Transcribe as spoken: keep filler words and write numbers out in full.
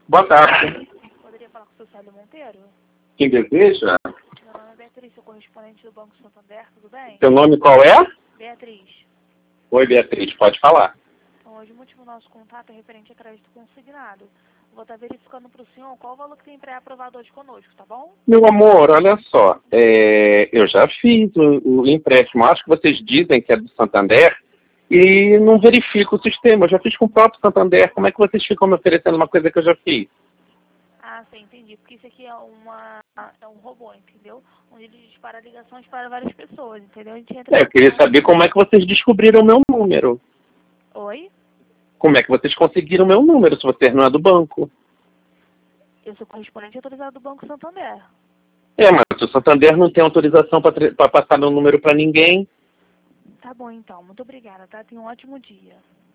Boa tarde. Poderia falar com o seu Célio Monteiro? Quem deseja? Meu nome é Beatriz, sou correspondente do Banco Santander, tudo bem? Seu nome qual é? Beatriz. Oi, Beatriz, pode falar. Então, hoje o motivo do nosso contato é referente a crédito consignado. Vou estar verificando para o senhor qual o valor que tem pré-aprovado hoje conosco, tá bom? Meu amor, olha só, é, eu já fiz o, o empréstimo, acho que vocês dizem que é do Santander, e não verifico o sistema, eu já fiz com o próprio Santander, como é que vocês ficam me oferecendo uma coisa que eu já fiz? Ah, sim, entendi. Porque isso aqui é, uma, é um robô, entendeu? Onde ele dispara ligações para várias pessoas, entendeu? A gente entra É, em eu queria contato. saber como é que vocês descobriram o meu número. Oi? Como é que vocês conseguiram o meu número, se você não é do banco? Eu sou correspondente autorizado do Banco Santander. É, mas o Santander não tem autorização para passar meu número para ninguém. Tá bom, então. Muito obrigada, tá? Tenha um ótimo dia.